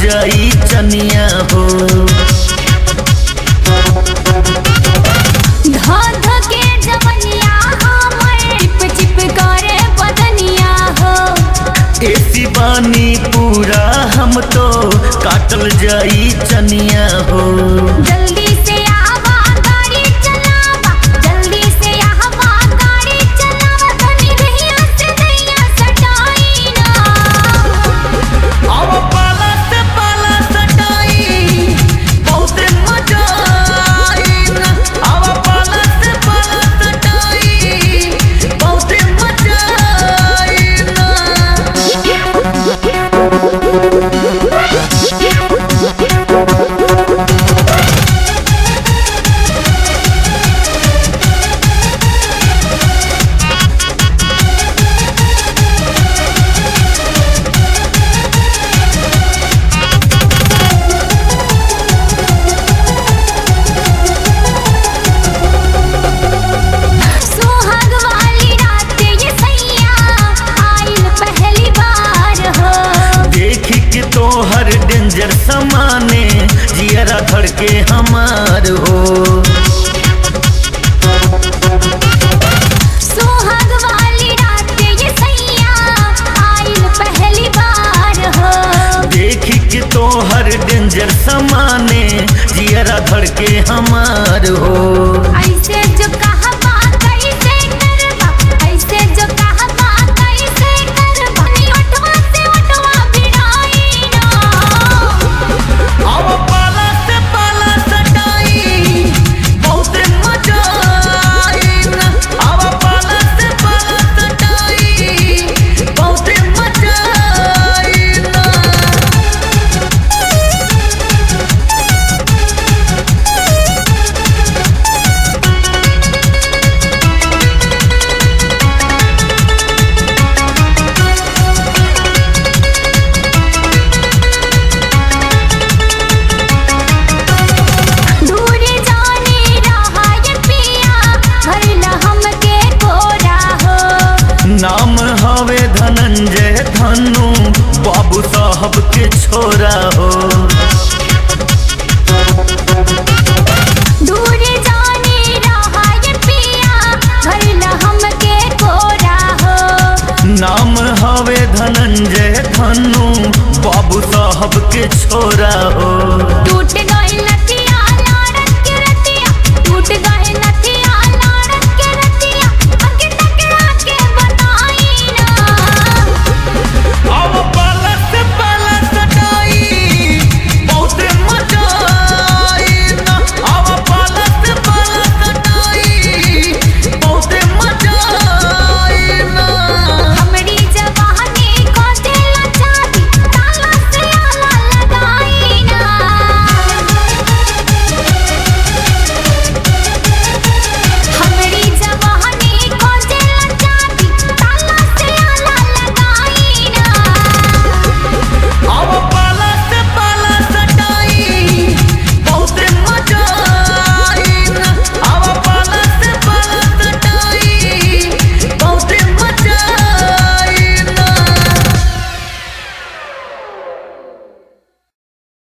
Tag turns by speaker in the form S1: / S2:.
S1: जाई चनिया हो।
S2: धध के जवनिया हमर चिप चिप करे बदनिया हो।
S1: एसी बानी पूरा हम तो काटल जाई चनिया हो।
S2: जल्दी से आवा गाड़ी चलावा, जल्दी से आवा गाड़ी चलावा, धनी रहिया से दैया सटाई ना।
S1: अब पाला से पाला सटाई बहुते मजा आई ना। अब पाला से पाला सटाई बहुते मजा आई ना।
S2: सुहाग वाली रात ये सैया आइल पहली बार हो।
S1: देखी के तोहर डेंजर समाने जियरा धड़ के हमार हो।
S2: सुहाग वाली रात ये सैया आइल पहली बार हो।
S1: देखी के तोहर डेंजर समाने जियरा धड़ के हमार हो।
S2: ऐसे जो कहबा कैसे करबा, ऐसे जो कहबा कैसे करबा, नी ओठवा से ओठवा भिड़ाई ना।
S1: अब पाला से पाला सटाई बहुते मजा आई ना। अब पाला से पाला सटाई बहुते मजा आई ना।
S2: दूर जाने रहा ये पिया, भरला हमके कोरा हो।
S1: नाम हवे धनंजय धनु बाबू साहब के छोरा हो।
S2: दूर जाने रहा ये पिया, भरला हमके कोरा हो।
S1: नाम हवे धनंजय धनु बाबू साहब के छोरा हो।
S2: टूट गई नथिया लाड़न के रतिया, टूट गई